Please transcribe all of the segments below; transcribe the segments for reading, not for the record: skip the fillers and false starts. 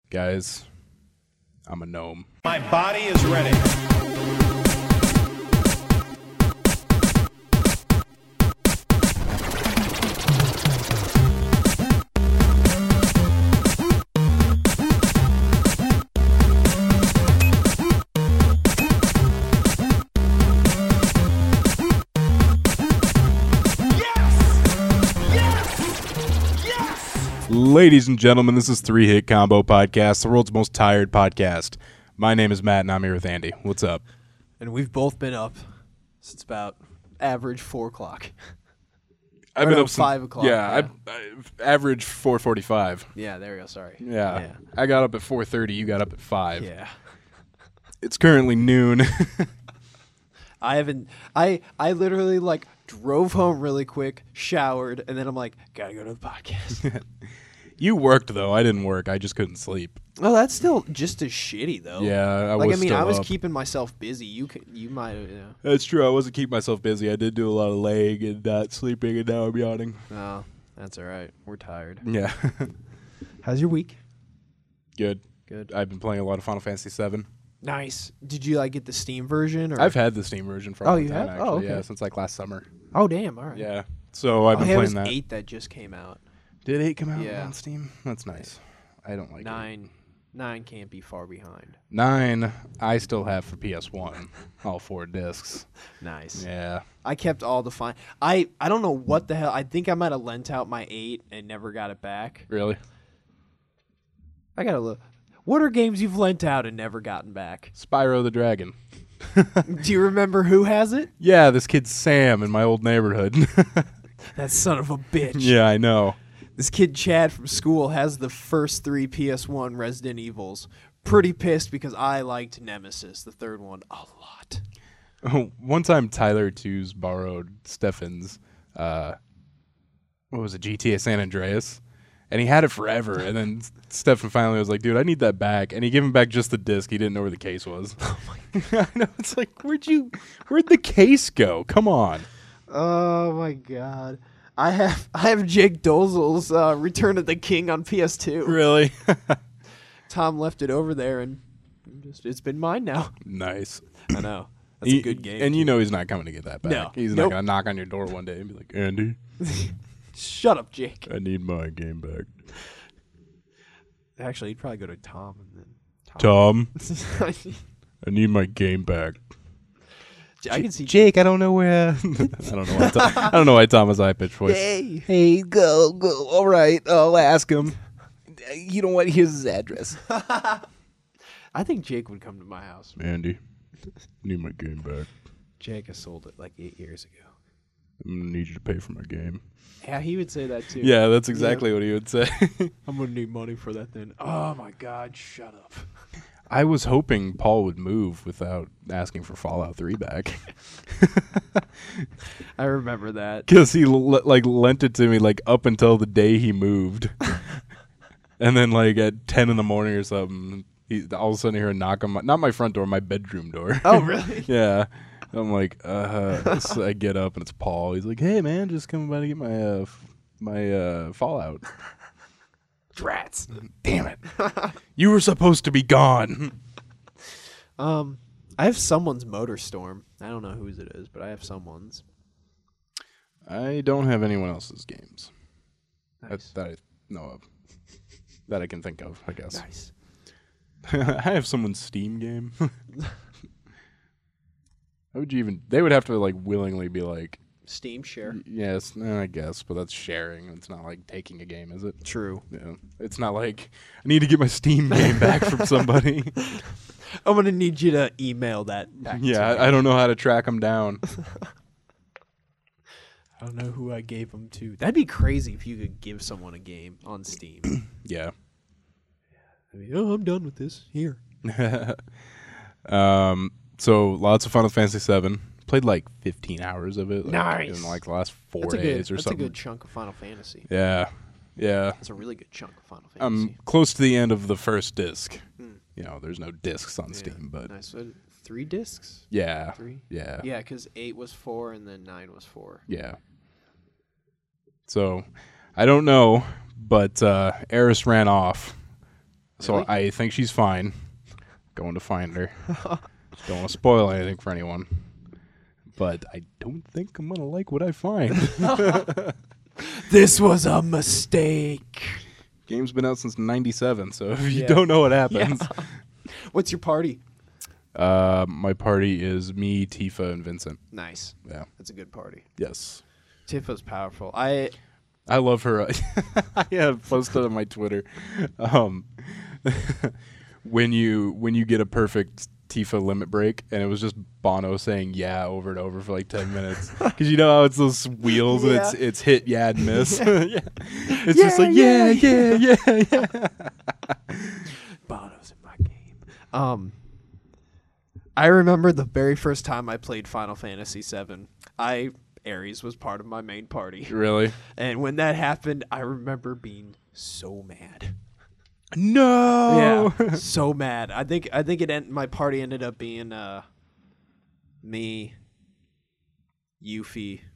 Guys, I'm a gnome. My body is ready. Ladies and gentlemen, this is Three Hit Combo Podcast, the world's most tired podcast. My name is Matt, and I'm here with Andy. What's up? And we've both been up since about average 4 o'clock. I've been up since 5 o'clock. Yeah, I've averaged 4:45. Yeah, there we go. Sorry. Yeah. I got up at 4:30. You got up at 5. Yeah. It's currently noon. I literally drove home really quick, showered, and then I'm like, gotta go to the podcast. You worked though. I didn't work. I just couldn't sleep. Oh, that's still just as shitty though. Yeah, I I was up. keeping myself busy. You might. That's true. I wasn't keeping myself busy. I did do a lot of laying and not sleeping, and now I'm yawning. Oh, that's all right. We're tired. Yeah. How's your week? Good. Good. I've been playing a lot of Final Fantasy VII. Nice. Did you get the Steam version? Or? I've had the Steam version for a long you time, have? actually. Oh, okay. Yeah, since last summer. Oh, damn. All right. Yeah. So I've been it playing was that. 8 that just came out. Did 8 come out Yeah. on Steam? That's nice. I don't like it. 9 can't be far behind. 9, I still have for PS1. All 4 discs. Nice. Yeah. I kept all the fine. I don't know what the hell. I think I might have lent out my 8 and never got it back. Really? I gotta look. What are games you've lent out and never gotten back? Spyro the Dragon. Do you remember who has it? Yeah, this kid Sam in my old neighborhood. That son of a bitch. Yeah, I know. This kid Chad from school has the first 3 PS1 Resident Evils. Pretty pissed because I liked Nemesis, the third one, a lot. One time Tyler Twos borrowed Stefan's, what was it, GTA San Andreas? And he had it forever. And then Stefan finally was like, dude, I need that back. And he gave him back just the disc. He didn't know where the case was. Oh my God. I know. It's like, where'd the case go? Come on. Oh my God. I have Jake Dozel's Return of the King on PS2. Really? Tom left it over there, and it's been mine now. Nice. I know. That's a good game. And you know he's not coming to get that back. No. He's not going to knock on your door one day and be like, Andy, Shut up, Jake. I need my game back. Actually, he'd probably go to Tom and then Tom, I need my game back. I can see Jake. I don't know where. I don't know why Tom has a high pitched voice. Hey, go. All right, I'll ask him. You know what? Here's his address. I think Jake would come to my house. Andy, I need my game back. Jake has sold it 8 years ago. I'm gonna need you to pay for my game. Yeah, he would say that too. Yeah, that's exactly what he would say. I'm gonna need money for that then. Oh my God, shut up. I was hoping Paul would move without asking for Fallout 3 back. I remember that. Because he lent it to me up until the day he moved. And then at 10 in the morning or something, all of a sudden I hear a knock on not my front door, my bedroom door. Oh, really? Yeah. I'm like, so I get up and it's Paul. He's like, hey man, just coming by to get my Fallout. Drats. Damn it. You were supposed to be gone. I have someone's Motor Storm. I don't know whose it is, but I have someone's. I don't have anyone else's games. Nice. That I know of. That I can think of, I guess. Nice. I have someone's Steam game. How would you even... They would have to, willingly be like... Steam share. Yes, I guess, but that's sharing. It's not taking a game, is it? True. Yeah. It's not I need to get my Steam game back from somebody. I'm going to need you to email that back to me. I don't know how to track them down. I don't know who I gave them to. That'd be crazy if you could give someone a game on Steam. Yeah. I'm done with this. Here. So lots of Final Fantasy VII. Played 15 hours of it. Nice. In the last 4 That's days or that's something. a good chunk of Final Fantasy. Yeah. That's a really good chunk of Final Fantasy. I'm close to the end of the first disc. There's no discs on Steam, but nice. So 3 discs? yeah. 3? Yeah. Yeah, because 8 was 4 and then 9 was 4. Yeah. So, I don't know, but Eris ran off So Really? I think she's fine. Going to find her. Don't want to spoil anything for anyone. But I don't think I'm going to like what I find. This was a mistake. Game's been out since 97, so if you Yeah. don't know what happens. What's your party? My party is me, Tifa, and Vincent. Nice. Yeah. That's a good party. Yes. Tifa's powerful. I love her. I have posted on my Twitter. When you get a perfect Tifa limit break, and it was just Bono saying "yeah" over and over for like 10 minutes, because you know how it's those wheels and Yeah. it's hit, yeah, and miss. Yeah. It's just like yeah. Bono's in my game. I remember the very first time I played Final Fantasy VII. Ares was part of my main party, Really? and when that happened, I remember being so mad. No. Yeah, so mad. I think my party ended up being me, Yuffie,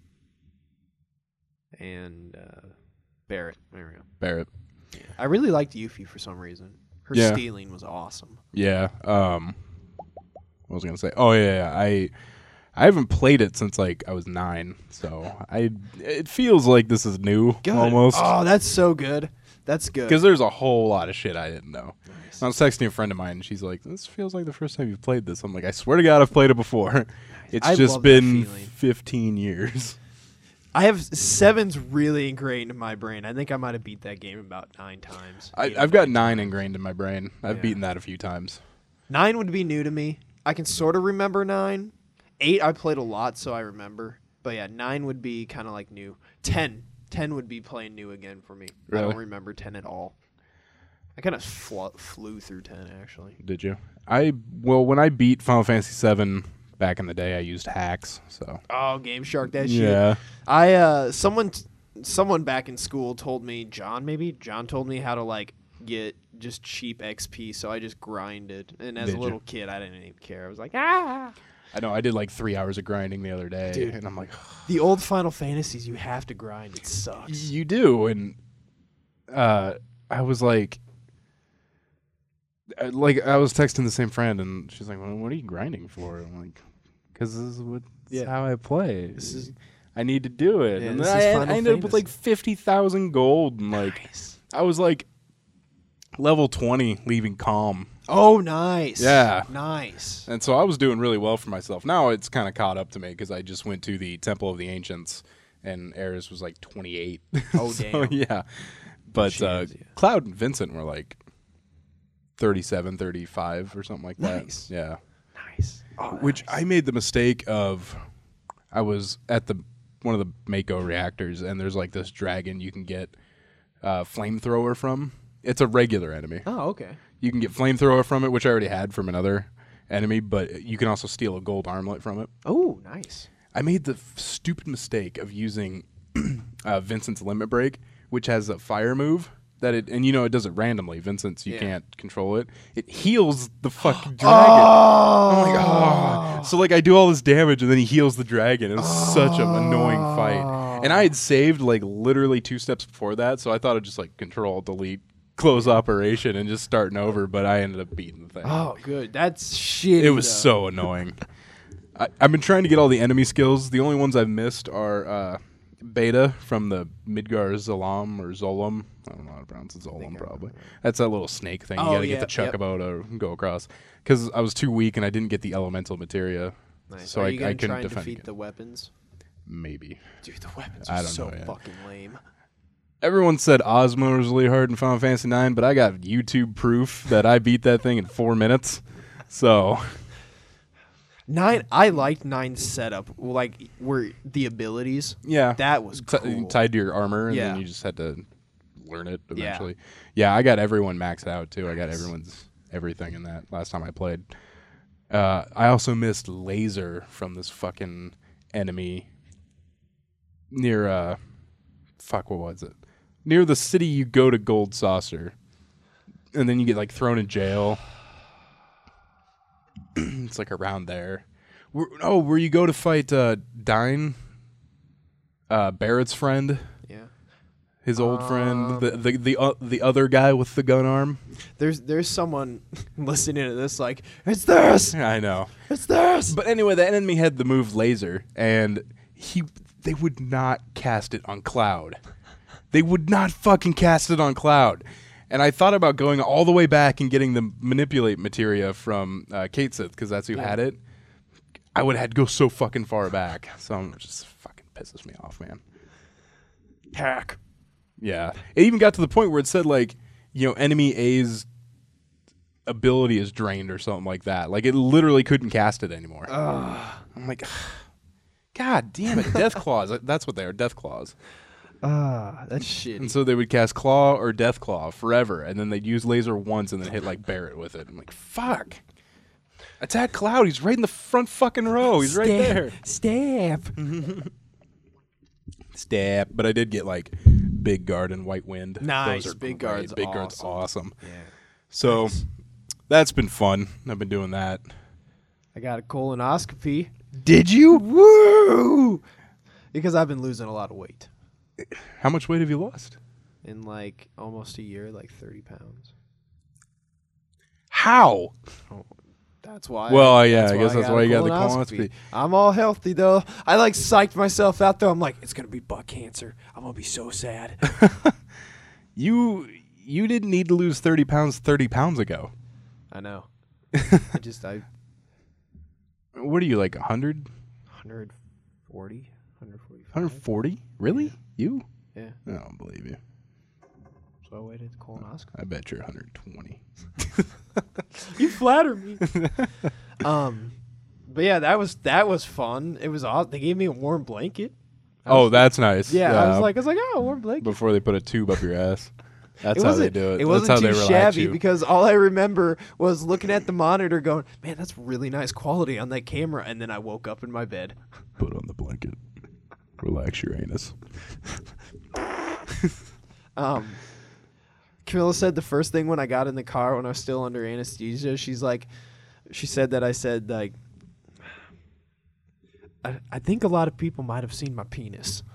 and Barrett. There we go. Barrett. I really liked Yuffie for some reason. Her Yeah. stealing was awesome. Yeah. What was I gonna say? Oh yeah. I haven't played it since like I was 9, so it feels like this is new almost. Oh, that's so good. That's good. Because there's a whole lot of shit I didn't know. Nice. I was texting a friend of mine, and she's like, "This feels like the first time you've played this." I'm like, "I swear to God, I've played it before." It's I just love that been feeling. 15 years. I have 7's really ingrained in my brain. I think I might have beat that game about 9 times. I've got 9 ingrained in my brain. I've Yeah. beaten that a few times. 9 would be new to me. I can sort of remember 9. 8 I played a lot, so I remember. But yeah, 9 would be kind of like new. 10 would be playing new again for me. I Really? don't remember 10 at all. I kind of flew through 10 actually. Did you? When I beat Final Fantasy VII back in the day, I used hacks. So Oh, Game Shark, that shit. yeah, I someone back in school told me, John told me how to like get just cheap XP, so I just grinded. And as Did a you? little kid, I didn't even care. I was like, ah. I know. I did like 3 hours of grinding the other day, Dude. and I'm like, The old Final Fantasies, you have to grind. It sucks. you do, and I was like I was texting the same friend, and she's like, well, "What are you grinding for?" I'm like, "Because this is how I play. This is I need to do it." Yeah, and this then is I Final ended up with like Fantasy. 50,000 gold, and like nice. I was like level 20 leaving Calm, Oh, nice. Yeah. Nice. and so I was doing really well for myself. Now it's kind of caught up to me because I just went to the Temple of the Ancients, and Ares was like 28. Oh, So, damn. yeah. But Jeez, yeah. Cloud and Vincent were like 37, 35 or something like that. Nice. Yeah. Nice. Oh, Which nice. I made the mistake of. I was at one of the Mako reactors, and there's like this dragon you can get flamethrower from. It's a regular enemy. Oh, okay. You can get flamethrower from it, which I already had from another enemy, but you can also steal a gold armlet from it. Oh, nice. I made the stupid mistake of using Vincent's limit break, which has a fire move and it does it randomly. Vincent's, you Yeah. can't control it. It heals the fucking dragon. I'm like, oh. So like I do all this damage and then he heals the dragon. It was such an annoying fight. And I had saved like literally 2 steps before that, so I thought I'd just like control, delete, close operation and just starting over, but I ended up beating the thing. Oh, good. That's shitty. It was though. so annoying. I've been trying to get all the enemy skills. The only ones I've missed are Beta from the Midgar Zolam or Zolam. I don't know how to pronounce it. Zolam, probably. That's that little snake thing. You Oh, got to yeah, get the yep. chocobo to go across. Because I was too weak and I didn't get the elemental materia. Nice. So Are I you gonna couldn't try and defend defeat again. the weapons? Maybe. Dude, the weapons I are don't so know yet. fucking lame. Everyone said Ozma was really hard in Final Fantasy IX, but I got YouTube proof that I beat that thing in 4 minutes. So 9, I liked 9's setup. Like, where the abilities, yeah. that was cool. Tied to your armor, and Yeah. then you just had to learn it Yeah. eventually. Yeah, I got everyone maxed out too. I got everyone's everything in that last time I played. I also missed laser from this fucking enemy near what was it? Near the city you go to Gold Saucer, and then you get like thrown in jail. It's like around there. Where you go to fight Dine, Barrett's friend. Yeah. His old friend, the other guy with the gun arm. There's someone listening to this like, it's this, I know. it's this. But anyway, the enemy had the move laser, and they would not cast it on Cloud. They would not fucking cast it on Cloud. And I thought about going all the way back and getting the manipulate materia from Kate Sith, because that's who had it. I would have had to go so fucking far back. So it just fucking pisses me off, man. Hack. Yeah. It even got to the point where it said, like, enemy A's ability is drained or something like that. Like, it literally couldn't cast it anymore. I'm like, God damn it, Death Claws. That's what they are, Death Claws. That's shitty. And so they would cast Claw or Death Claw forever, and then they'd use laser once and then hit, like, Barret with it. I'm like, fuck. Attack Cloud. He's right in the front fucking row. He's right there. Stab. Stab. But I did get, like, Big Guard and White Wind. Nice. Those are Big great. Guard's Big Guard's awesome. Yeah. So that's been fun. I've been doing that. I got a colonoscopy. Did you? Woo! Because I've been losing a lot of weight. How much weight have you lost? In like almost a year, like 30 pounds. How? Oh, that's why. Well, yeah, I guess that's why you got the colonoscopy. I'm all healthy though. I like psyched myself out though. I'm like, it's gonna be butt cancer. I'm gonna be so sad. You didn't need to lose 30 pounds ago. I know. I What are you, like 100? 140, 145. 140? Really? You? Yeah. I don't believe you. So I waited the colonoscopy. I bet you're 120. You flatter me. But yeah, that was fun. It was awesome. They gave me a warm blanket. That's nice. Yeah, I was like, oh, warm blanket. Before they put a tube up your ass. That's how they do it. It That's wasn't how too they relax shabby you. because all I remember was looking at the monitor going, man, that's really nice quality on that camera. And then I woke up in my bed. Put on the blanket. Relax your anus. Camilla said the first thing when I got in the car when I was still under anesthesia, she said that I said, like, I think a lot of people might have seen my penis.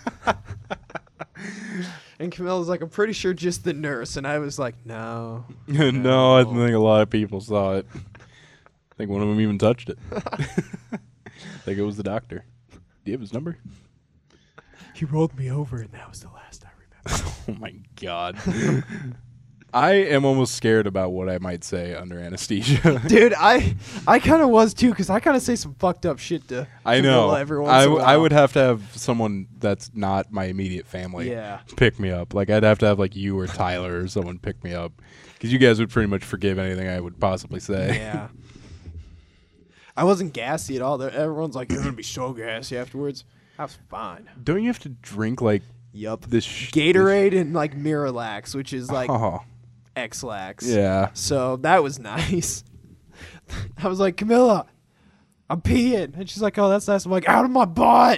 And Camilla's like, I'm pretty sure just the nurse. And I was like, no. No, I think a lot of people saw it. I think one of them even touched it. I think it was the doctor. Do you have his number? He rolled me over, and that was the last I remember. Oh, my God. I am almost scared about what I might say under anesthesia. Dude, I kind of was, too, because I kind of say some fucked up shit to I Camilla know. every once in a while. I would have to have someone that's not my immediate family pick me up. Like, I'd have to have, like, you or Tyler or someone pick me up. Because you guys would pretty much forgive anything I would possibly say. Yeah. I wasn't gassy at all. Everyone's like, you're going to be so gassy afterwards. I was fine. Don't you have to drink, like, Yup. this Gatorade and, like, Miralax, which is, like, Oh, X-Lax. yeah. So that was nice. I was like, Camilla, I'm peeing. And she's like, oh, that's nice. I'm like, out of my butt.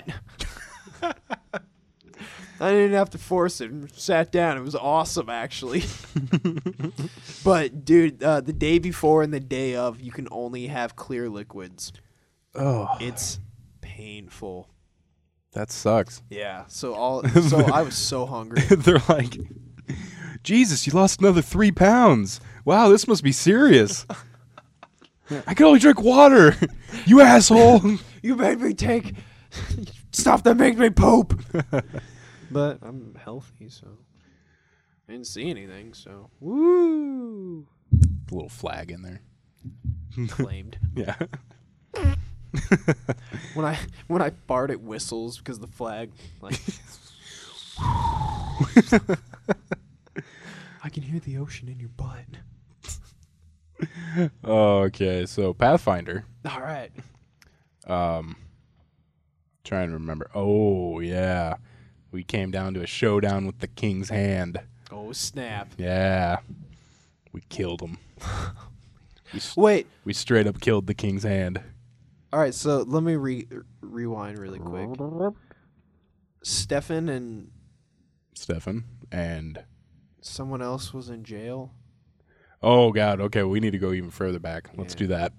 I didn't have to force it. And sat down. It was awesome, actually. But, dude, the day before and the day of, you can only have clear liquids. Oh, It's painful. that sucks. Yeah. So I was so hungry. They're like, Jesus, you lost another 3 pounds. Wow, this must be serious. I can only drink water. You asshole. You made me take stuff that makes me poop. But I'm healthy, so I didn't see anything. So woo, A little flag in there. flamed. Yeah. When I fart, it whistles because the flag like. I can hear the ocean in your butt. Okay, so Pathfinder. All right. Trying to remember. Oh, yeah. We came down to a showdown with the King's Hand. Oh snap! Yeah. We killed him. Wait. We straight up killed the King's Hand. All right. So let me rewind really quick. Stefan and Stefan and... someone else was in jail. Oh, God. Okay, we need to go even further back. Let's Yeah. do that.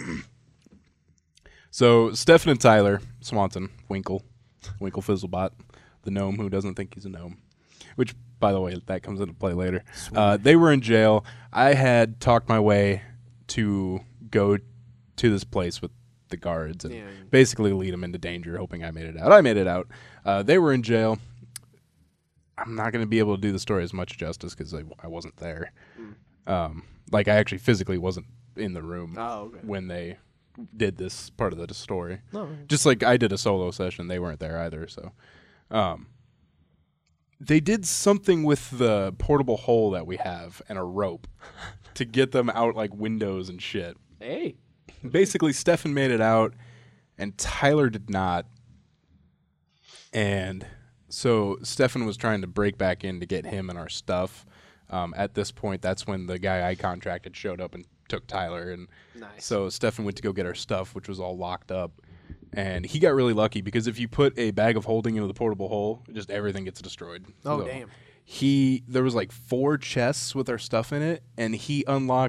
So, Stefan and Tyler Swanson, Winkle Fizzlebot, the gnome who doesn't think he's a gnome. which, by the way, that comes into play later. They were in jail. I had talked my way to go to this place with the guards and basically lead them into danger, hoping I made it out. I made it out. They were in jail. I'm not going to be able to do the story as much justice because I wasn't there. Like, I actually physically wasn't in the room when they did this part of the story. Just like I did a solo session, they weren't there either. So they did something with the portable hole that we have and a rope to get them out like windows and shit. Hey. Basically, Stefan made it out, and Tyler did not. And so Stefan was trying to break back in to get him and our stuff. At this point, that's when the guy I contracted showed up and took Tyler. And so Stefan went to go get our stuff, which was all locked up. And he got really lucky because if you put a bag of holding into the portable hole, just everything gets destroyed. Oh, so damn. There was like 4 chests with our stuff in it, and he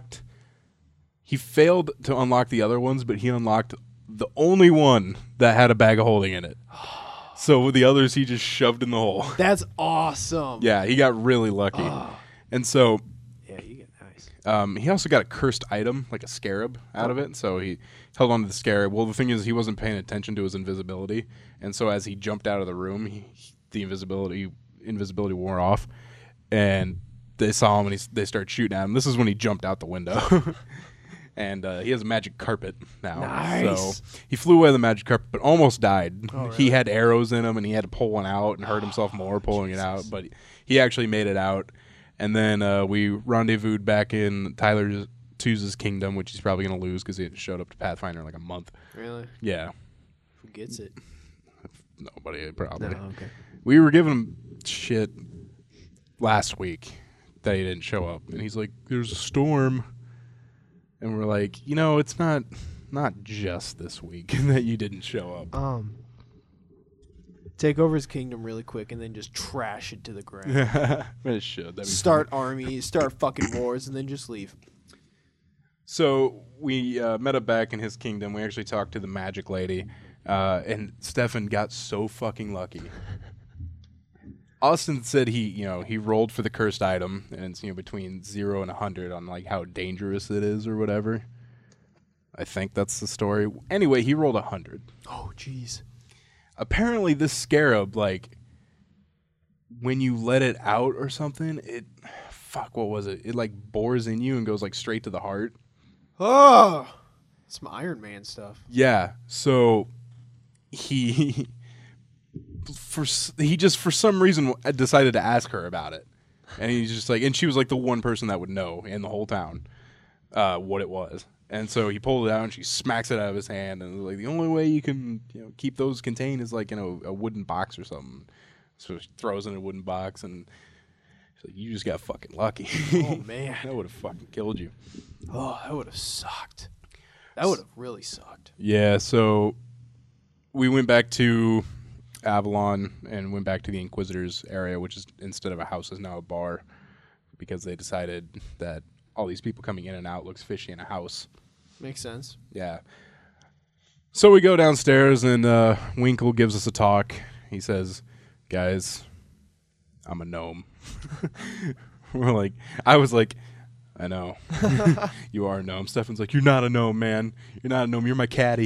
failed to unlock the other ones, but he unlocked the only one that had a bag of holding in it. So with the others, he just shoved in the hole. That's awesome. Yeah, he got really lucky. And so yeah, you get nice. he also got a cursed item, like a scarab, out of it. So he held on to the scarab. Well, the thing is, he wasn't paying attention to his invisibility. And so as he jumped out of the room, the invisibility wore off. And they saw him, and they started shooting at him. This is when he jumped out the window. And he has a magic carpet now. Nice. So he flew away with the magic carpet, but almost died. Oh, really? He had arrows in him, and he had to pull one out and hurt himself more pulling it out. But he actually made it out. And then we rendezvoused back in Tyler Tew's kingdom, which he's probably going to lose because he showed up to Pathfinder in like a month. Really? Yeah. Who gets it? Nobody, probably. No, okay. We were giving him shit last week that he didn't show up. And he's like, there's a storm. And we're like, it's not just this week that you didn't show up. Take over his kingdom really quick and then just trash it to the ground. It should. That'd be Start armies, start fucking wars, and then just leave. So we met up back in his kingdom. We actually talked to the magic lady. And Stefan got so fucking lucky. Austin said he rolled for the cursed item, and it's between 0 and 100 on like how dangerous it is or whatever. I think that's the story. Anyway, he rolled 100. Oh, jeez. Apparently, this scarab, like when you let it out or something, what was it? It like bores in you and goes like straight to the heart. Oh, some Iron Man stuff. Yeah. So he for some reason decided to ask her about it, and he's just like, and she was like the one person that would know in the whole town what it was, and so he pulled it out and she smacks it out of his hand, and like the only way you can keep those contained is like a wooden box or something. So she throws in a wooden box, and she's like, you just got fucking lucky. Oh man, that would have fucking killed you. Oh, that would have sucked. That would have really sucked. Yeah. So we went back to Avalon and went back to the Inquisitors area, which is instead of a house is now a bar, because they decided that all these people coming in and out looks fishy in a house. Makes sense. Yeah. So we go downstairs and Winkle gives us a talk. He says, guys, I'm a gnome. I was like, I know. You are a gnome. Stefan's like, you're not a gnome, man. You're not a gnome. You're my caddy.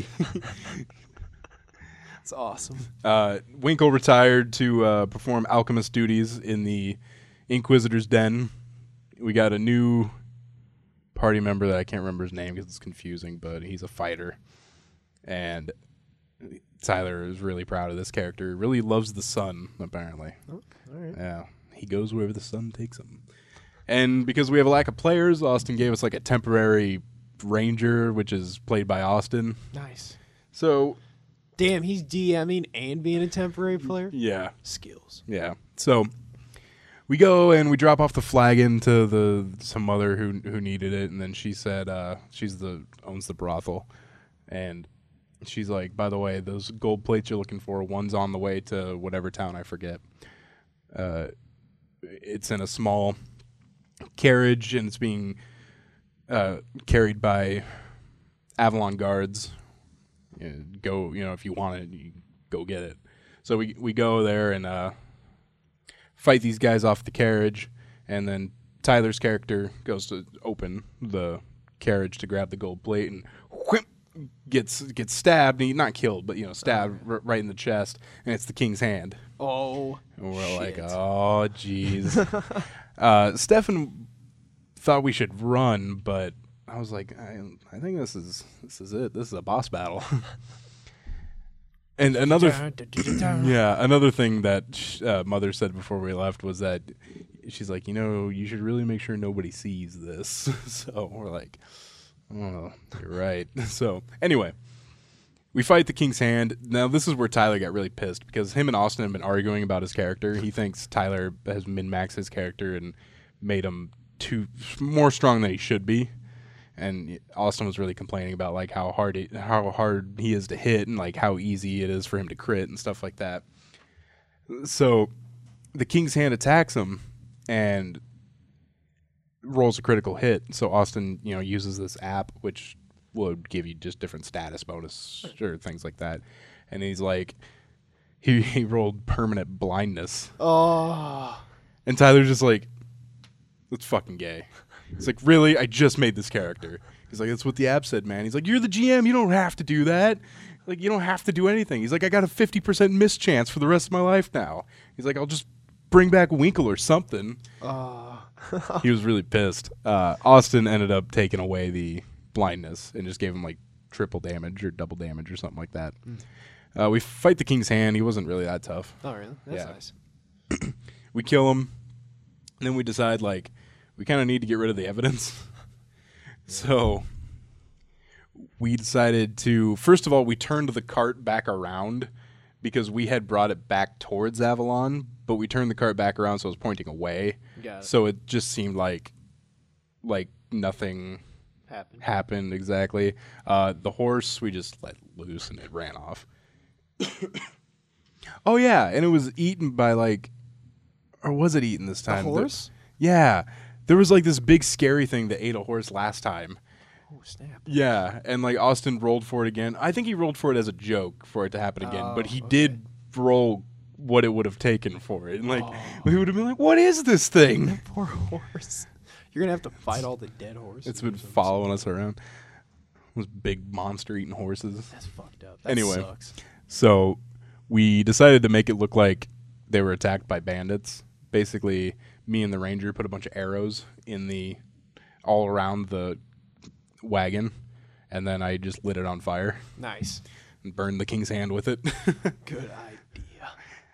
That's awesome. Winkle retired to perform alchemist duties in the Inquisitor's Den. We got a new party member that I can't remember his name because it's confusing, but he's a fighter. And Tyler is really proud of this character. Really loves the sun, apparently. Oh, all right. Yeah. He goes wherever the sun takes him. And because we have a lack of players, Austin gave us like a temporary ranger, which is played by Austin. Nice. So... Damn, he's DMing and being a temporary player? Yeah. Skills. Yeah. So we go and we drop off the flagon to some mother who needed it, and then she said owns the brothel, and she's like, by the way, those gold plates you're looking for, one's on the way to whatever town I forget. It's in a small carriage and it's being carried by Avalon guards. Go, if you want it, you go get it. So we go there, and fight these guys off the carriage, and then Tyler's character goes to open the carriage to grab the gold plate and whoop, gets stabbed. Not killed, but stabbed right in the chest, and it's the king's hand. Oh, and we're shit. like, oh, jeez. Stefan thought we should run, but I was like, I think this is it. This is a boss battle. And another thing that Mother said before we left was that she's like, you should really make sure nobody sees this. So we're like, oh, you're right. So anyway, we fight the king's hand. Now this is where Tyler got really pissed because him and Austin have been arguing about his character. He thinks Tyler has min-maxed his character and made him more strong than he should be. And Austin was really complaining about like how hard he is to hit and like how easy it is for him to crit and stuff like that. So the king's hand attacks him and rolls a critical hit. So Austin, uses this app which would give you just different status bonus or things like that. And he's like, he rolled permanent blindness. Oh. And Tyler's just like, that's fucking gay. He's like, really? I just made this character. He's like, that's what the app said, man. He's like, you're the GM. You don't have to do that. Like, you don't have to do anything. He's like, I got a 50% miss chance for the rest of my life now. He's like, I'll just bring back Winkle or something. He was really pissed. Austin ended up taking away the blindness and just gave him like triple damage or double damage or something like that. We fight the king's hand. He wasn't really that tough. Oh, really? That's nice. We kill him. And then we decide, like, we kind of need to get rid of the evidence. So we decided to, first of all, we turned the cart back around because we had brought it back towards Avalon, but we turned the cart back around so it was pointing away. Got it. So it just seemed like nothing happened exactly. The horse, we just let loose and it ran off. Oh, yeah, and it was eaten by, like, or was it eaten this time? The horse? Yeah. There was like this big scary thing that ate a horse last time. Oh, snap. Yeah, and like Austin rolled for it again. I think he rolled for it as a joke for it to happen again, but he did roll what it would have taken for it. And like we would have been like, what is this thing? Poor horse. You're going to have to fight all the dead horses. It's been following us around. Those big monster eating horses. That's fucked up. That Anyway, sucks. So we decided to make it look like they were attacked by bandits. Basically, me and the ranger put a bunch of arrows all around the wagon, and then I just lit it on fire. Nice. And burned the king's hand with it. Good idea.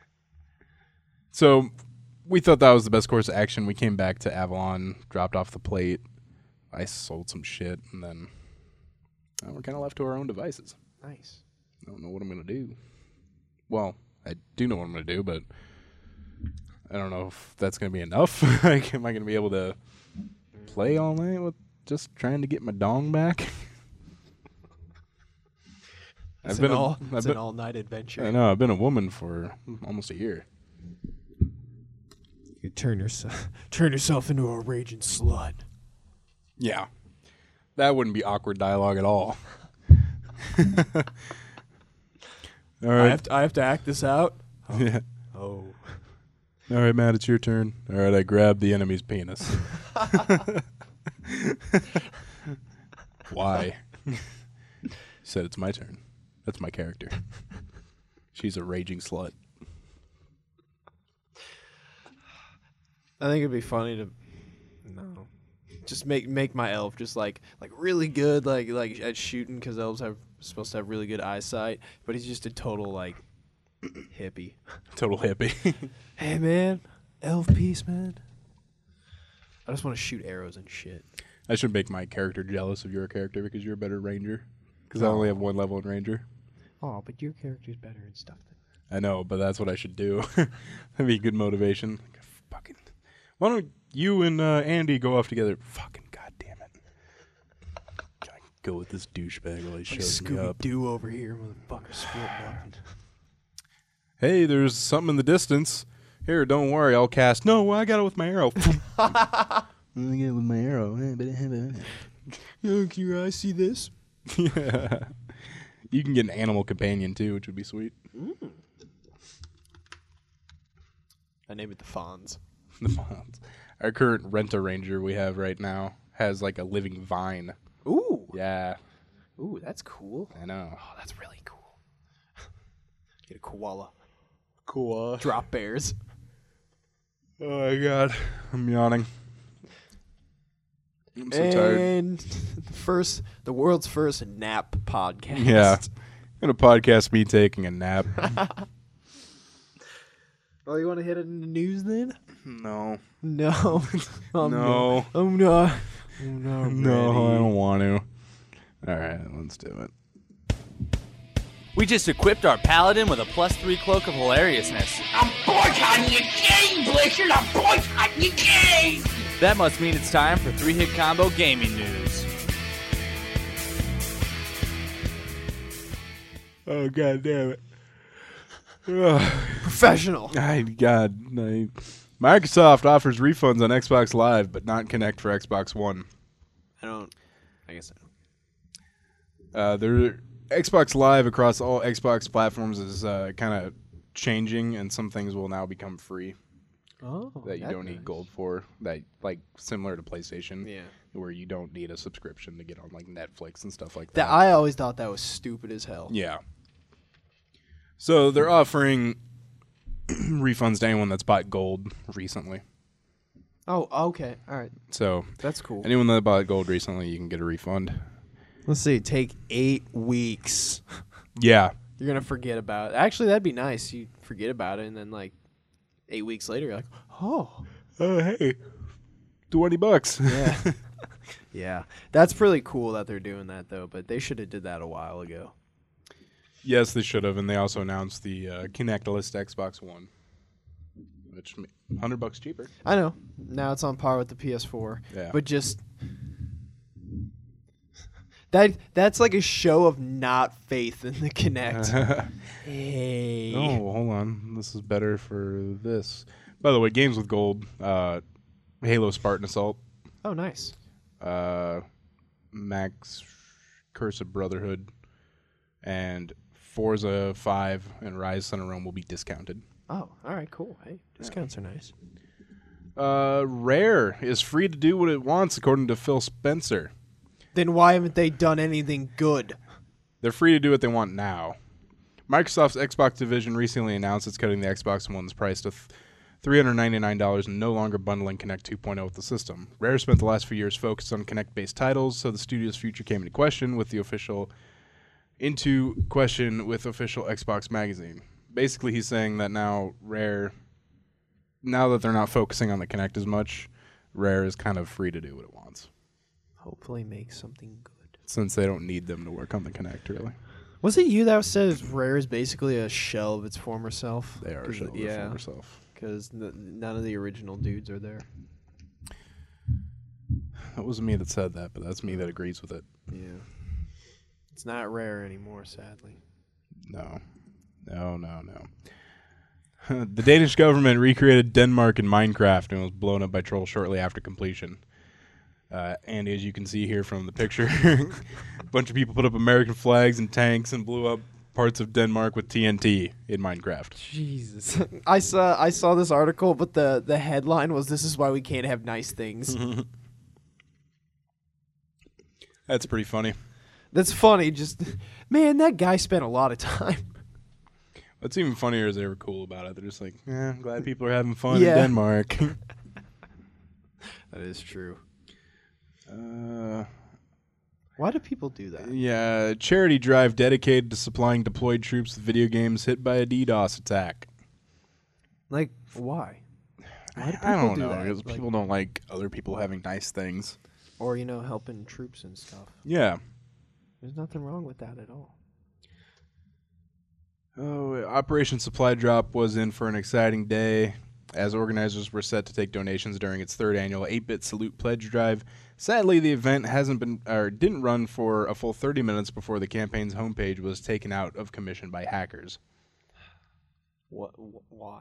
So we thought that was the best course of action. We came back to Avalon, dropped off the plate. I sold some shit, and then we're kind of left to our own devices. Nice. I don't know what I'm going to do. Well, I do know what I'm going to do, but I don't know if that's going to be enough. Like, am I going to be able to play all night with just trying to get my dong back? It's an all-night adventure. I know. I've been a woman for almost a year. You turn yourself into a raging slut. Yeah. That wouldn't be awkward dialogue at all. All right. I have to act this out? Oh. Yeah. Oh. All right, Matt, it's your turn. All right, I grabbed the enemy's penis. Why? Said it's my turn. That's my character. She's a raging slut. I think it'd be funny to just make my elf just like really good like at shooting because elves are supposed to have really good eyesight, but he's just a total like hippie. Total hippie. Hey man, elf piece man. I just want to shoot arrows and shit. I should make my character jealous of your character because you're a better ranger. Because I only have one level in ranger. Oh, but your character's better and stuff. I know, but that's what I should do. That'd be good motivation. Fucking. Why don't you and Andy go off together? Fucking goddamn it! I go with this douchebag while he shows me up. Scooby-Doo over here, motherfucker, splitting up. Hey, there's something in the distance. Here, don't worry, I'll cast. No, I got it with my arrow. I got it with my arrow. Can your eyes see this? Yeah. You can get an animal companion too, which would be sweet. I name it the Fonz. The Fonz. Our current Rent-A-Ranger we have right now has like a living vine. Ooh. Yeah, Ooh, that's cool. I know. Oh, that's really cool. Get a koala. Cool. Drop bears. Oh my god, I'm yawning. I'm so tired. And the world's first nap podcast. Yeah. I'm gonna podcast me taking a nap. Oh, you want to hit it in the news then? No. No. No. I'm not. I'm not No, I ready. don't want to. All right, let's do it. We just equipped our paladin with a +3 cloak of hilariousness. I'm boycotting your game, Blizzard! I'm boycotting your game! That must mean it's time for 3-Hit Combo Gaming News. Oh god damn it. Professional. Microsoft offers refunds on Xbox Live, but not Kinect for Xbox One. I guess I don't. Their Xbox Live across all Xbox platforms is kind of changing, and some things will now become free Oh. that you don't need gold for. That like similar to PlayStation, Yeah. where you don't need a subscription to get on like Netflix and stuff like That that. I always thought that was stupid as hell. Yeah. So they're offering refunds to anyone that's bought gold recently. Oh, okay. All right. So That's cool. anyone that bought gold recently, you can get a refund. Let's see. Take 8 weeks. Yeah. You're going to forget about it. Actually, that'd be nice. You forget about it, and then, like, 8 weeks later, you're like, oh. Oh, hey. $20. Yeah. Yeah. That's pretty cool that they're doing that, though, but they should have did that a while ago. Yes, they should have, and they also announced the Kinect-less Xbox One, which $100 cheaper. I know. Now it's on par with the PS4. Yeah. But just... That's like a show of not faith in the Kinect. Hey. Oh, hold on. This is better for this. By the way, games with gold: Halo, Spartan Assault, Oh, nice. Max, Curse of Brotherhood, and Forza 5 and Rise Son of Rome will be discounted. Oh, all right, cool. Hey, discounts are nice. Rare is free to do what it wants, according to Phil Spencer. Then why haven't they done anything good? They're free to do what they want now. Microsoft's Xbox division recently announced it's cutting the Xbox One's price to $399 and no longer bundling Kinect 2.0 with the system. Rare spent the last few years focused on Kinect-based titles, so the studio's future came into question with official Xbox magazine. Basically, he's saying that now that they're not focusing on the Kinect as much, Rare is kind of free to do what it wants, Hopefully make something good. since they don't need them to work on the Kinect, really. Was it you that said Rare is basically a shell of its former self? They are a shell of their former self. Because none of the original dudes are there. That wasn't me that said that, but that's me that agrees with it. Yeah. It's not Rare anymore, sadly. No. The Danish government recreated Denmark in Minecraft and was blown up by trolls shortly after completion. And as you can see here from the picture, a bunch of people put up American flags and tanks and blew up parts of Denmark with TNT in Minecraft. Jesus. I saw this article, but the headline was, "This is why we can't have nice things." That's pretty funny. That's funny. Just, man, that guy spent a lot of time. What's even funnier is they were cool about it. They're just like, I'm glad people are having fun Yeah. in Denmark. That is true. uh, Why do people do that? yeah, charity drive dedicated to supplying deployed troops with video games hit by a DDoS attack. Like, why? Why do I people don't do know, that? because Like, people don't like other people having nice things. or, helping troops and stuff. Yeah. There's nothing wrong with that at all. Oh, Operation Supply Drop was in for an exciting day, as organizers were set to take donations during its third annual 8-Bit Salute Pledge Drive. Sadly, the event didn't run for a full 30 minutes before the campaign's homepage was taken out of commission by hackers. Why?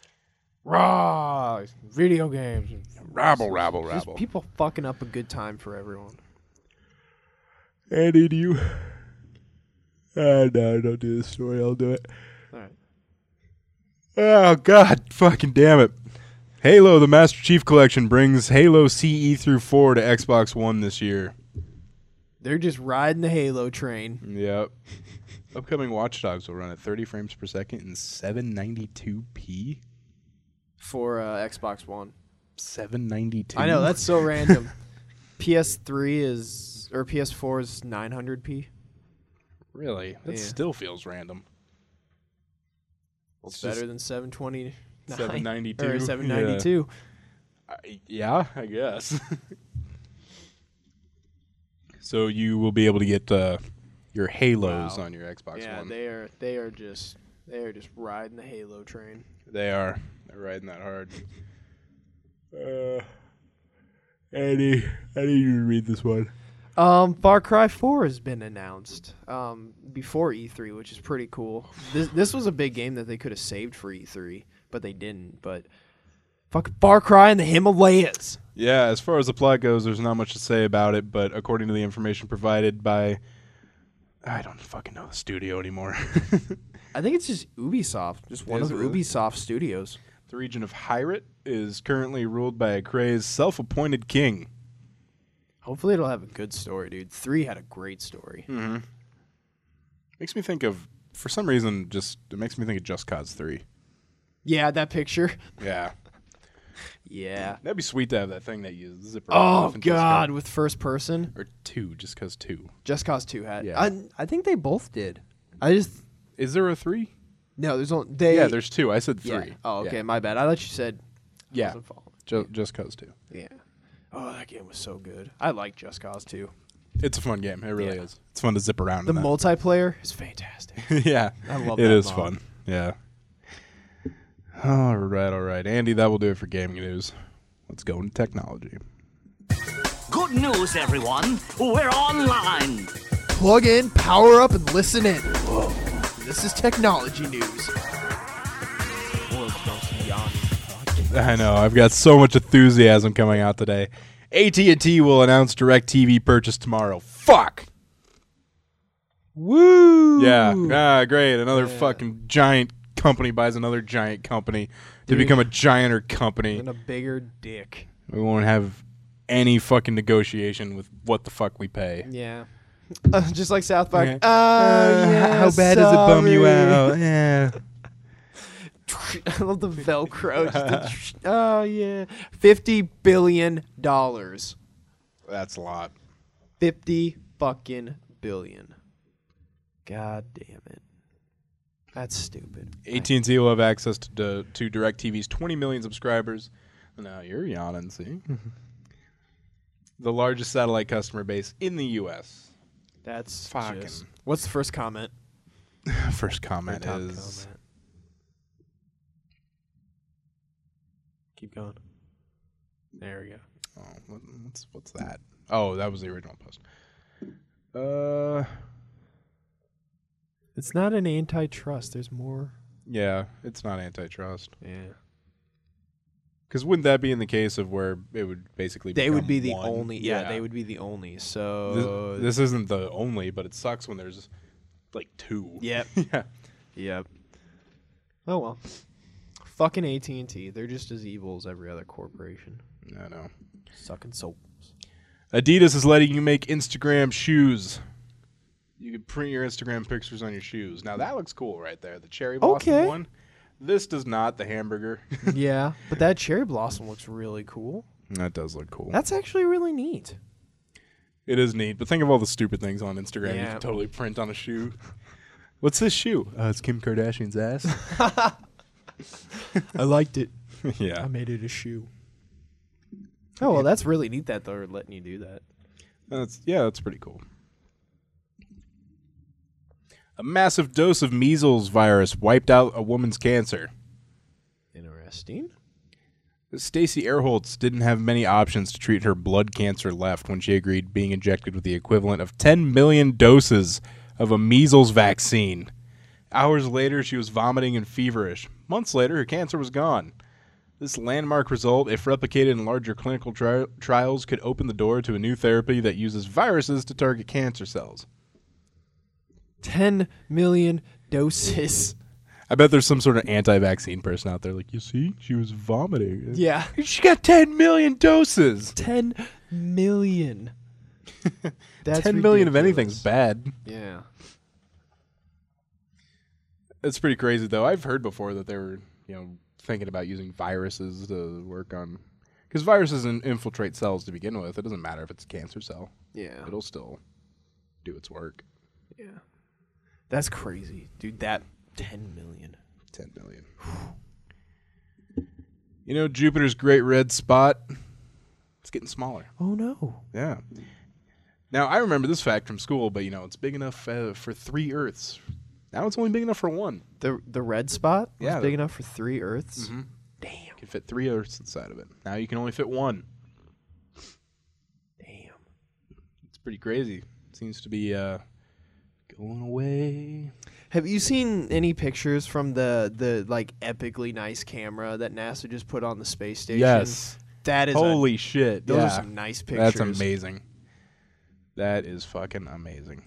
Raw video games. Rabble. Just people fucking up a good time for everyone. Andy, do you... no, don't do this story. I'll do it. All right. Oh, God. Fucking damn it. Halo, the Master Chief Collection, brings Halo CE through 4 to Xbox One this year. They're just riding the Halo train. Yep. Upcoming Watch Dogs will run at 30 frames per second in 792p. For Xbox One. 792? I know, that's so random. PS4 is 900p. Really? That Yeah. still feels random. It's better than 720. 792. Or 792. Yeah, I guess. So you will be able to get your Halos Wow. on your Xbox Yeah, One. they are just riding the Halo train. They are. They're riding that hard. Andy, I need you to read this one. Far Cry 4 has been announced before E3, which is pretty cool. This was a big game that they could have saved for E3, but they didn't. But fucking Far Cry in the Himalayas. Yeah, as far as the plot goes, there's not much to say about it, but according to the information provided by... I don't fucking know the studio anymore. I think it's just Ubisoft, just one Is of it really? Ubisoft studios. The region of Hyrule is currently ruled by a crazed, self-appointed king. Hopefully it'll have a good story, dude. 3 had a great story. Mm-hmm. Makes me think of, for some reason, it makes me think of Just Cause 3. Yeah, that picture. Yeah. Yeah. That'd be sweet to have that thing that you zip around Oh off in Just God, Cause. with first person. Or 2, Just Cause 2. Just Cause 2 had. Yeah. I think they both did. I just Is there a 3? no. There's only they. Yeah, there's 2. I said 3. Yeah. Oh, okay. Yeah. My bad. I thought you said. I Yeah. wasn't following. Just Cause 2. Yeah. Oh, that game was so good. I like Just Cause 2. It's a fun game. It really Yeah. is. It's fun to zip around The in that. multiplayer is fantastic. Yeah. I love It that is mod. fun. Yeah. All right. Andy, that will do it for gaming news. Let's go into technology. Good news, everyone. We're online. Plug in, power up, and listen in. Whoa. This is technology news. World's most yawning podcast. I know. I've got so much enthusiasm coming out today. AT&T will announce DirecTV purchase tomorrow. Fuck. Woo! Yeah. Great. Another fucking giant company buys another giant company to Dude. become a gianter company. And a bigger dick. We won't have any fucking negotiation with what the fuck we pay. Yeah. Just like South Park. Yeah. Yeah, how bad does it bum you sorry. out? Yeah. I love the Velcro. Just the oh yeah, $50 billion. That's a lot. 50 fucking billion. God damn it. That's stupid. AT&T will have access to DirecTV's 20 million subscribers. Now you're yawning, see? The largest satellite customer base in the U.S. That's Fucking- just. What's the first comment? First comment Or top is... comment? Keep going. There we go. Oh, what's that? Oh, that was the original post. It's not an antitrust. There's more. Yeah, it's not antitrust. Yeah. Because wouldn't that be in the case of where it would basically They would become be the one? only. Yeah, they would be the only. So. This isn't the only, but it sucks when there's like 2. Yep. Yeah. Yep. Oh well. Fucking AT&T. They're just as evil as every other corporation. I know. Sucking souls. Adidas is letting you make Instagram shoes. You can print your Instagram pictures on your shoes. Now that looks cool right there. The cherry blossom Okay. one. This does not. The hamburger. Yeah, but that cherry blossom looks really cool. That does look cool. That's actually really neat. It is neat. But think of all the stupid things on Instagram you Yeah. can totally print on a shoe. What's this shoe? It's Kim Kardashian's ass. I liked it. Yeah. I made it a shoe. Oh well, that's really neat that they're letting you do that. That's pretty cool. A massive dose of measles virus wiped out a woman's cancer. Interesting. Stacey Earholtz didn't have many options to treat her blood cancer left when she agreed being injected with the equivalent of 10 million doses of a measles vaccine. Hours later, she was vomiting and feverish. Months later, her cancer was gone. This landmark result, if replicated in larger clinical trials, could open the door to a new therapy that uses viruses to target cancer cells. 10 million doses. I bet there's some sort of anti-vaccine person out there like, you see, she was vomiting. Yeah. She got 10 million doses. 10 million. That's 10 million of ridiculous. anything's bad. Yeah. It's pretty crazy, though. I've heard before that they were, thinking about using viruses to work on... Because viruses infiltrate cells to begin with. It doesn't matter if it's a cancer cell. Yeah. It'll still do its work. Yeah. That's crazy. Dude, that 10 million. 10 million. Jupiter's great red spot, it's getting smaller. Oh, no. Yeah. Now, I remember this fact from school, but, it's big enough for 3 Earths. Now it's only big enough for 1. The red spot was Yeah, big enough for 3 Earths? Mm-hmm. Damn. You can fit 3 Earths inside of it. Now you can only fit 1. Damn. It's pretty crazy. It seems to be going away. Have you seen any pictures from the like epically nice camera that NASA just put on the space station? Yes. That is Holy shit. those yeah. are some nice pictures. That's amazing. That is fucking amazing.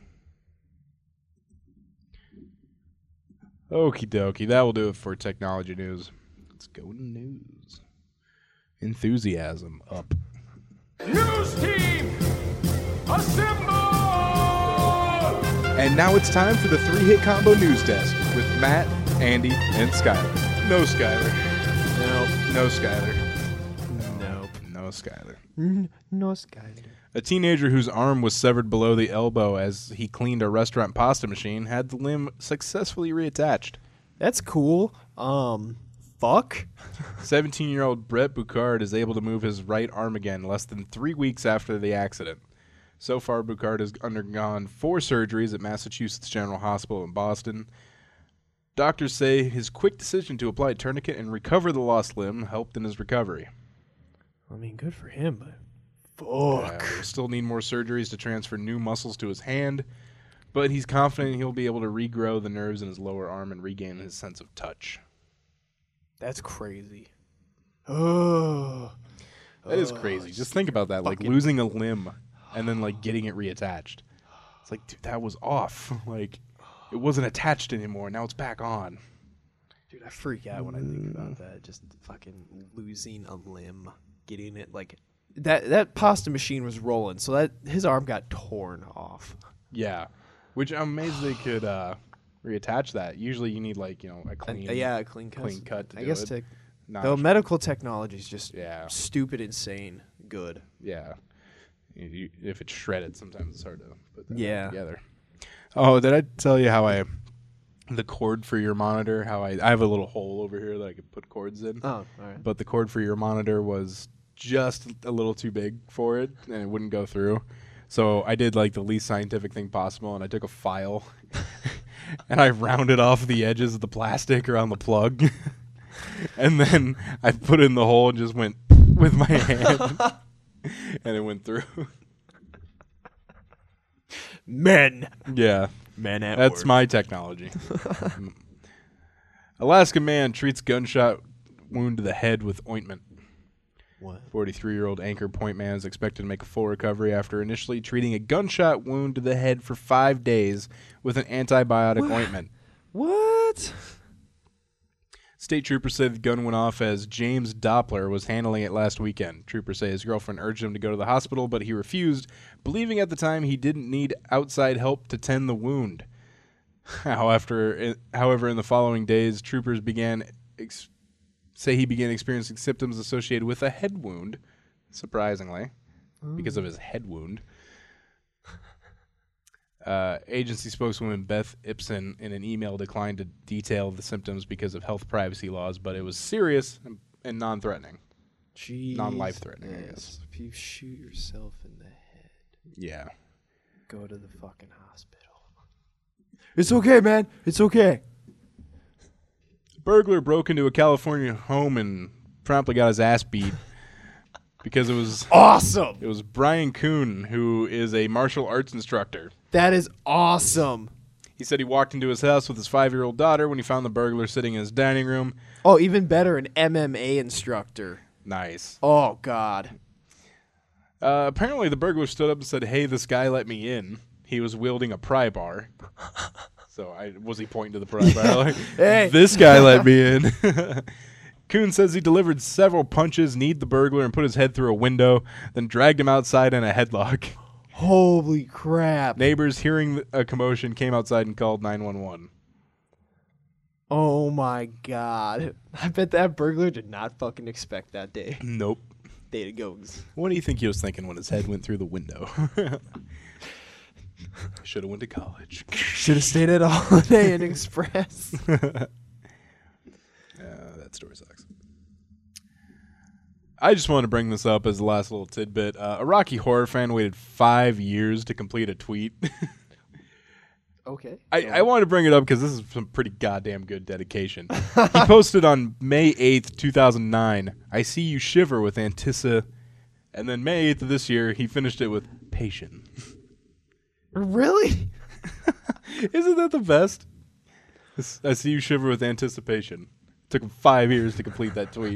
Okie dokie. That will do it for technology news. Let's go to news. Enthusiasm up. News team, assemble! And now it's time for the 3-hit combo news desk with Matt, Andy, and Skyler. No Skyler. Nope. No Skyler. Nope. No Skyler. No Skyler. A teenager whose arm was severed below the elbow as he cleaned a restaurant pasta machine had the limb successfully reattached. That's cool. Fuck. 17-year-old Brett Boucard is able to move his right arm again less than 3 weeks after the accident. So far, Boucard has undergone 4 surgeries at Massachusetts General Hospital in Boston. Doctors say his quick decision to apply a tourniquet and recover the lost limb helped in his recovery. I mean, good for him, but fuck. He'll still need more surgeries to transfer new muscles to his hand, but he's confident he'll be able to regrow the nerves in his lower arm and regain his sense of touch. That's crazy. Oh. That is crazy. Just think about that, like fucking- losing a limb and then like getting it reattached. It's like, dude, that was off. Like, it wasn't attached anymore. Now it's back on. Dude, I freak out when I think about that. Just fucking losing a limb, getting it like that pasta machine was rolling, so that his arm got torn off. Yeah, which I'm amazed they could reattach that. Usually, you need like a clean, A clean cut. clean cut to I do guess it. Not though medical technology is just Yeah. stupid, insane, good. Yeah. If it's shredded, sometimes it's hard to put that Yeah. together. Oh, did I tell you how the cord for your monitor, how I have a little hole over here that I could put cords in, Oh, all right. but the cord for your monitor was just a little too big for it, and it wouldn't go through. So I did like the least scientific thing possible, and I took a file, and I rounded off the edges of the plastic around the plug, and then I put it in the hole and just went with my hand. And it went through. Men Yeah, at that's work. my technology. Alaska man treats gunshot wound to the head with ointment. What? 43-year-old Anchor Point man is expected to make a full recovery after initially treating a gunshot wound to the head for 5 days with an antibiotic ointment. What? State troopers say the gun went off as James Doppler was handling it last weekend. Troopers say his girlfriend urged him to go to the hospital, but he refused, believing at the time he didn't need outside help to tend the wound. However, in the following days, troopers say he began experiencing symptoms associated with a head wound, surprisingly, because of his head wound. Agency spokeswoman Beth Ipson in an email declined to detail the symptoms because of health privacy laws, but it was serious and non-threatening. Jeez. Non-life-threatening, I guess. If you shoot yourself in the head, Yeah. go to the fucking hospital. It's okay, man. It's okay. A burglar broke into a California home and promptly got his ass beat because it was Awesome. Brian Kuhn, who is a martial arts instructor. That is awesome. He said he walked into his house with his 5-year-old daughter when he found the burglar sitting in his dining room. Oh, even better, an MMA instructor. Nice. Oh, God. Apparently, the burglar stood up and said, "Hey, this guy let me in." He was wielding a pry bar. So was he pointing to the pry bar? Like, Hey. this guy let me in. Coon says he delivered several punches, kneed the burglar, and put his head through a window, then dragged him outside in a headlock. Holy crap. Neighbors, hearing a commotion, came outside and called 911. Oh my god. I bet that burglar did not fucking expect that day. Nope. Day to go. What do you think he was thinking when his head went through the window? Should have went to college. Should have stayed at a Holiday Inn Express. That story sucks. I just wanted to bring this up as the last little tidbit. A Rocky Horror fan waited 5 years to complete a tweet. Okay. I wanted to bring it up because this is some pretty goddamn good dedication. He posted on May 8th, 2009, I see you shiver with Antissa. And then May 8th of this year, he finished it with Patient. Really? Isn't that the best? I see you shiver with anticipation. Took him 5 years to complete that tweet.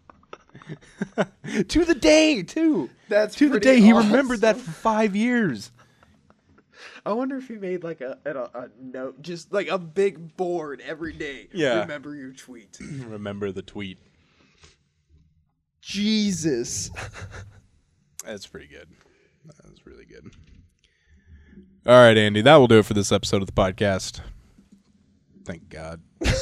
To the day, too. That's to the pretty day. He awesome. remembered that for 5 years. I wonder if he made like a note, just like a big board every day. Yeah. Remember your tweet. Remember the tweet. Jesus. That's pretty good. That was really good. All right, Andy, that will do it for this episode of the podcast. Thank God.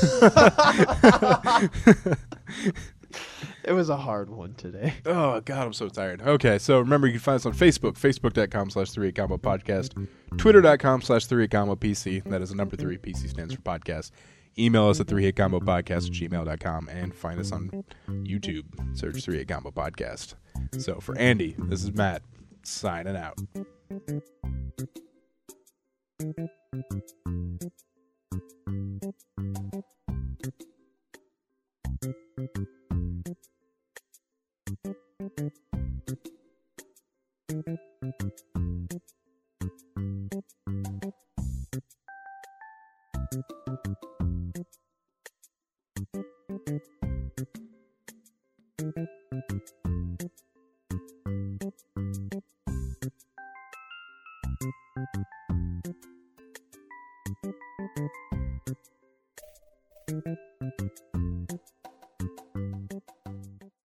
It was a hard one today. Oh, God, I'm so tired. Okay, so remember, you can find us on Facebook, facebook.com/3combo podcast, twitter.com/3combo PC. That is the number 3. PC stands for podcast. Email us at 3hitcombopodcast@gmail.com and find us on YouTube. Search 3-Hit Combo Podcast. So for Andy, this is Matt signing out.